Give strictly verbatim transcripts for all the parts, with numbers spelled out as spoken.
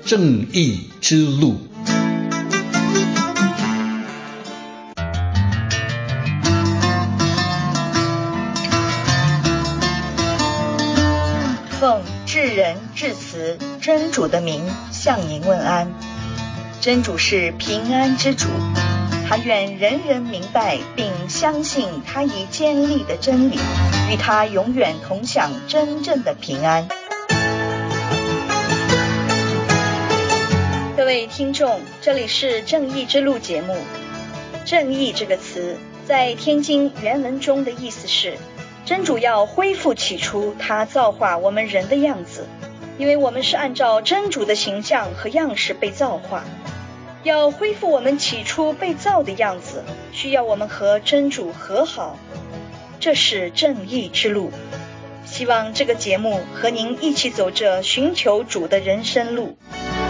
正义之路。 奉至仁至慈真主的名向您问安。真主是平安之主，他愿人人明白并相信他以坚立的真理，与他永远同享真正的平安。各位听众，这里是正义之路节目。正义这个词在天经原文中的意思是，真主要恢复起初他造化我们人的样子，因为我们是按照真主的形象和样式被造化。要恢复我们起初被造的样子，需要我们和真主和好，这是正义之路。希望这个节目和您一起走着寻求主的人生路。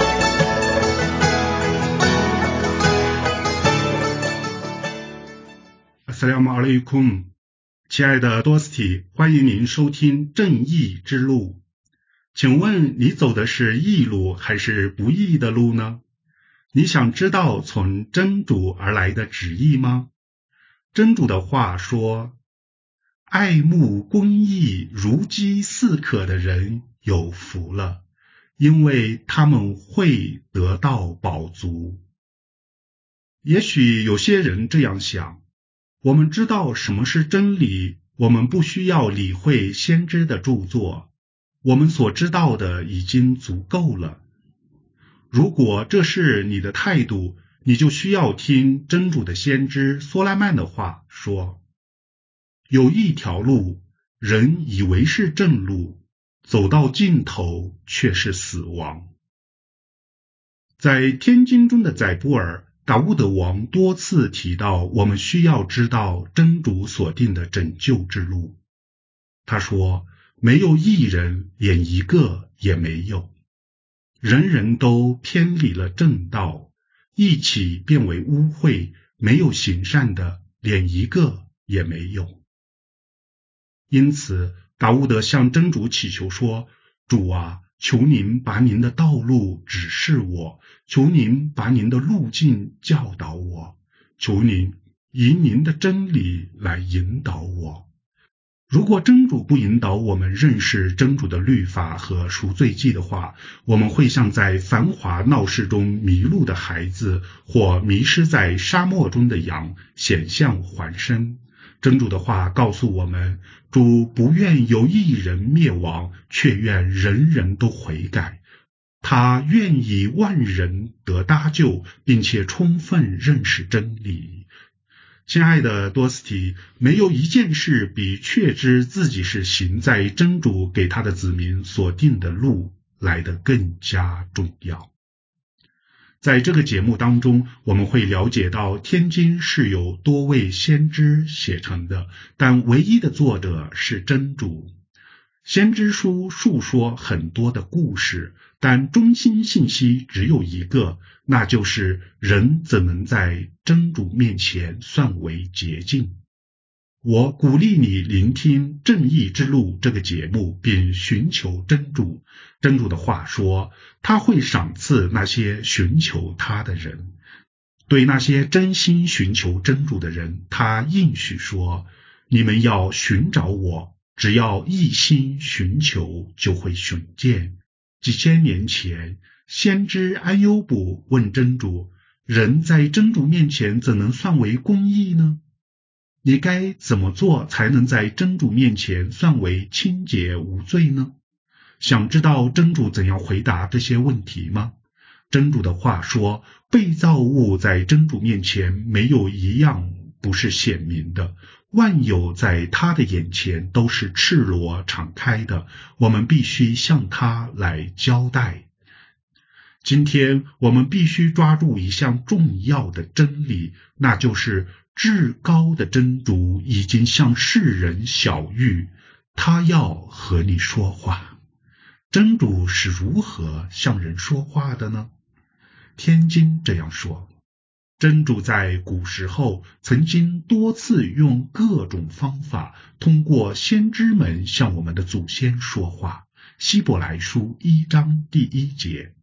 Assalamu alaikum， 亲爱的多斯蒂，欢迎您收听正义之路。请问你走的是义路还是不义的路呢？你想知道从真主而来的旨意吗？真主的话说，爱慕公义如饥似渴的人有福了，因为他们会得到饱足。也许有些人这样想，我们知道什么是真理，我们不需要理会先知的著作，我们所知道的已经足够了。如果这是你的态度，你就需要听真主的先知梭拉曼的话说，有一条路，人以为是正路，走到尽头却是死亡。在天经中的宰布尔，达乌德王多次提到我们需要知道真主所定的拯救之路。他说，没有一人，连一个也没有。人人都偏离了正道，一起变为污秽，没有行善的，连一个也没有。因此，达乌德向真主祈求说，主啊，求您把您的道路指示我，求您把您的路径教导我，求您以您的真理来引导我。如果真主不引导我们认识真主的律法和赎罪记的话，我们会像在繁华闹市中迷路的孩子，或迷失在沙漠中的羊，险象环生。真主的话告诉我们，主不愿有一人灭亡，却愿人人都悔改。他愿意万人得搭救，并且充分认识真理。亲爱的多斯提，没有一件事比确知自己是行在真主给他的子民所定的路来得更加重要。在这个节目当中，我们会了解到天经是由多位先知写成的，但唯一的作者是真主。先知书述说很多的故事，但中心信息只有一个，那就是人怎能在真主面前算为洁净。我鼓励你聆听正义之路这个节目，并寻求真主。真主的话说，他会赏赐那些寻求他的人。对那些真心寻求真主的人，他应许说，你们要寻找我，只要一心寻求，就会寻见。几千年前，先知安优卜问真主，人在真主面前怎能算为公义呢？你该怎么做才能在真主面前算为清洁无罪呢？想知道真主怎样回答这些问题吗？真主的话说，被造物在真主面前没有一样不是显明的，万有在他的眼前都是赤裸敞开的，我们必须向他来交代。今天我们必须抓住一项重要的真理，那就是至高的真主已经向世人晓谕，他要和你说话。真主是如何向人说话的呢？天经这样说，真主在古时候曾经多次用各种方法，通过先知们向我们的祖先说话。希伯来书一章第一节，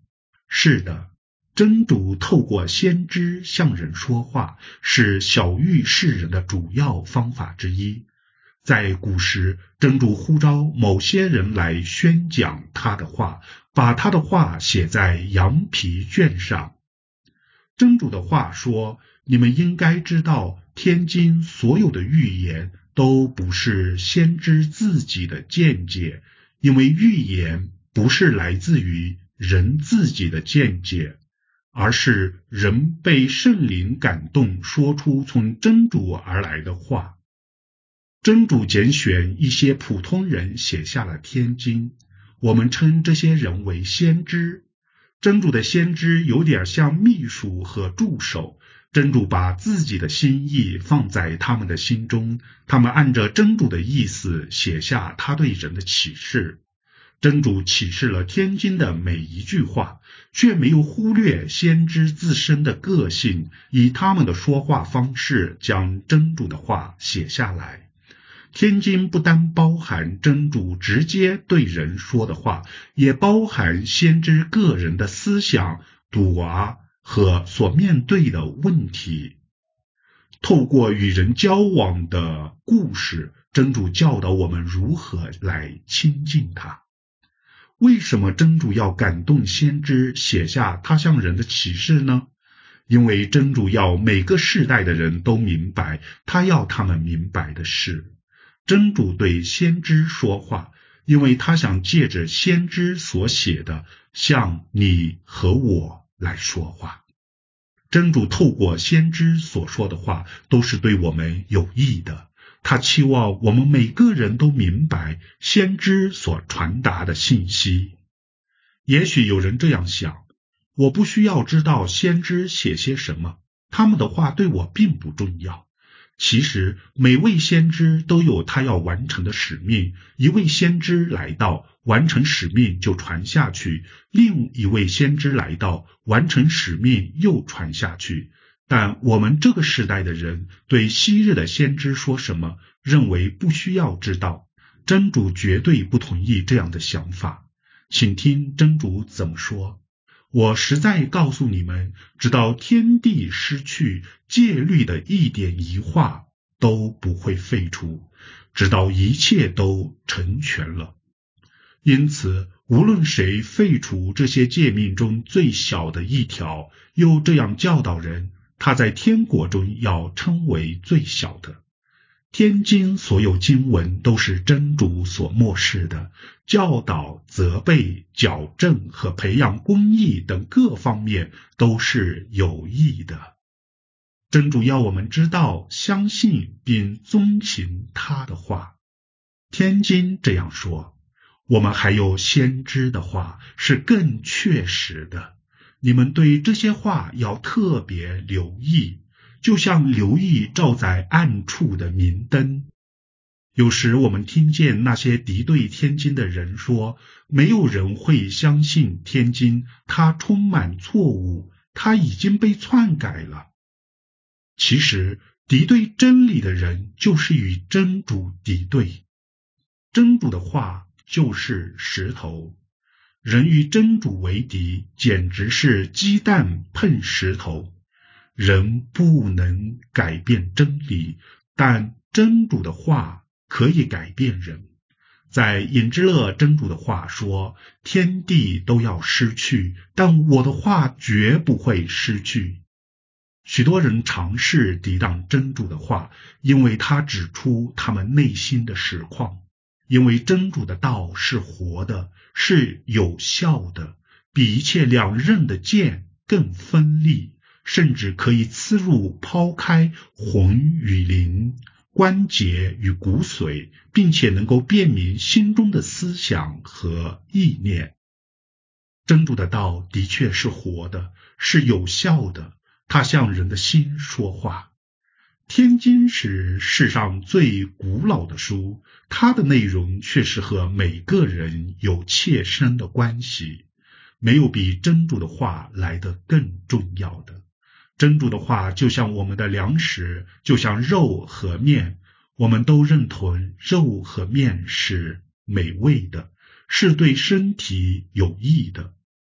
是的，真主透过先知向人说话，是晓谕世人的主要方法之一。在古时，真主呼召某些人来宣讲他的话，把他的话写在羊皮卷上。真主的话说，你们应该知道，天经所有的预言都不是先知自己的见解，因为预言不是来自于人自己的见解，而是人被圣灵感动说出从真主而来的话。真主拣选一些普通人写下了天经，我们称这些人为先知。真主的先知有点像秘书和助手，真主把自己的心意放在他们的心中，他们按着真主的意思写下他对人的启示。真主启示了天经的每一句话，却没有忽略先知自身的个性，以他们的说话方式将真主的话写下来。天经不单包含真主直接对人说的话，也包含先知个人的思想、笃啊和所面对的问题。透过与人交往的故事，真主教导我们如何来亲近他。为什么真主要感动先知写下他向人的启示呢？因为真主要每个世代的人都明白他要他们明白的事。真主对先知说话，因为他想借着先知所写的向你和我来说话。真主透过先知所说的话都是对我们有益的，他期望我们每个人都明白先知所传达的信息。也许有人这样想，我不需要知道先知写些什么，他们的话对我并不重要。其实每位先知都有他要完成的使命，一位先知来到，完成使命就传下去，另一位先知来到，完成使命又传下去。但我们这个时代的人对昔日的先知说什么，认为不需要知道。真主绝对不同意这样的想法。请听真主怎么说。我实在告诉你们，直到天地失去，戒律的一点一画都不会废除，直到一切都成全了。因此，无论谁废除这些诫命中最小的一条，又这样教导人，他在天国中要称为最小的。天经所有经文都是真主所默示的，教导、责备、矫正和培养公义等各方面都是有益的。真主要我们知道、相信并遵行他的话。天经这样说，我们还有先知的话是更确实的，你们对这些话要特别留意，就像留意照在暗处的明灯。有时我们听见那些敌对天经的人说，没有人会相信天经，它充满错误，它已经被篡改了。其实敌对真理的人就是与真主敌对，真主的话就是石头，人与真主为敌，简直是鸡蛋碰石头。人不能改变真理，但真主的话可以改变人。在隐之勒真主的话说，天地都要失去，但我的话绝不会失去。许多人尝试抵挡真主的话，因为他指出他们内心的实况。因为真主的道是活的，是有效的，比一切两刃的剑更锋利，甚至可以刺入抛开魂与灵、关节与骨髓，并且能够辨明心中的思想和意念。真主的道的确是活的，是有效的，它向人的心说话。天经是世上最古老的书，它的内容却是和每个人有切身的关系，没有比真主的话来得更重要的。真主的话就像我们的粮食，就像肉和面，我们都认同肉和面是美味的，是对身体有益的。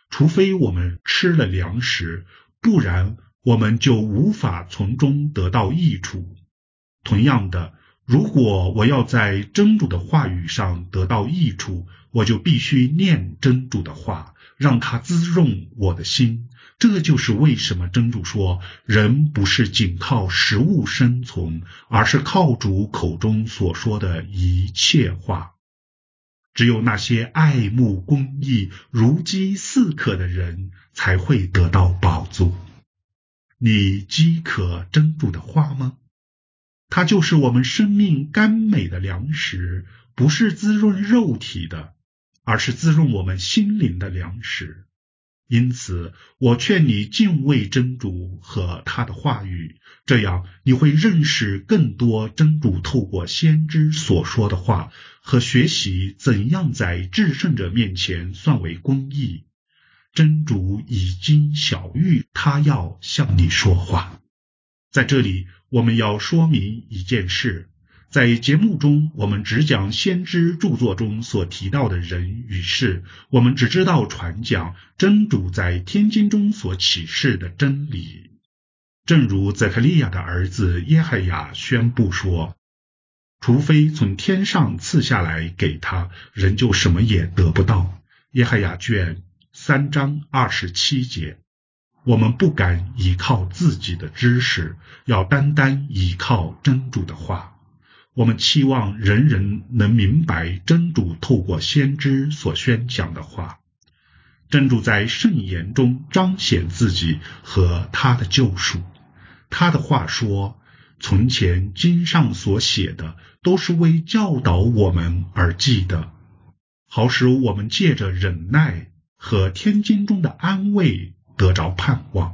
除非我们吃了粮食，不然我们就无法从中得到益处。同样的，如果我要在真主的话语上得到益处，我就必须念真主的话，让它滋润我的心。这就是为什么真主说，人不是仅靠食物生存，而是靠主口中所说的一切话。只有那些爱慕公义、如饥似渴的人，才会得到饱足。你饥渴真主的话吗？它就是我们生命甘美的粮食，不是滋润肉体的，而是滋润我们心灵的粮食。因此，我劝你敬畏真主和他的话语，这样你会认识更多真主透过先知所说的话，和学习怎样在至圣者面前算为公义。真主已经晓谕他要向你说话。在这里，我们要说明一件事，在节目中，我们只讲先知著作中所提到的人与事，我们只知道传讲真主在天经中所启示的真理。正如泽克利亚的儿子耶海亚宣布说，除非从天上赐下来给他，人就什么也得不到。耶海亚卷三章二十七节。我们不敢依靠自己的知识，要单单依靠真主的话。我们期望人人能明白真主透过先知所宣讲的话。真主在圣言中彰显自己和他的救赎。他的话说，从前经上所写的都是为教导我们而记的，好使我们借着忍耐和天经中的安慰得着盼望。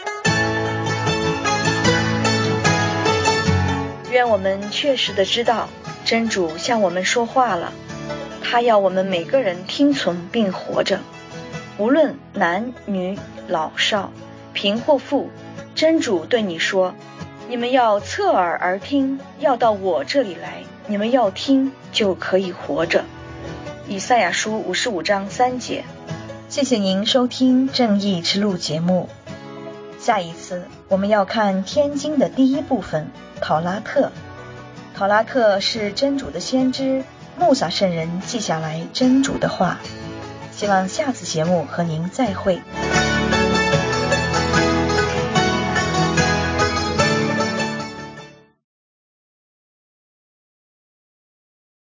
愿我们确实的知道，真主向我们说话了，他要我们每个人听从并活着，无论男女老少贫或富，真主对你说，你们要侧耳而听，要到我这里来，你们要听就可以活着。以赛亚书五十五章三节。谢谢您收听正义之路节目。下一次我们要看天经的第一部分，考拉特。考拉特是真主的先知穆萨圣人记下来真主的话。希望下次节目和您再会。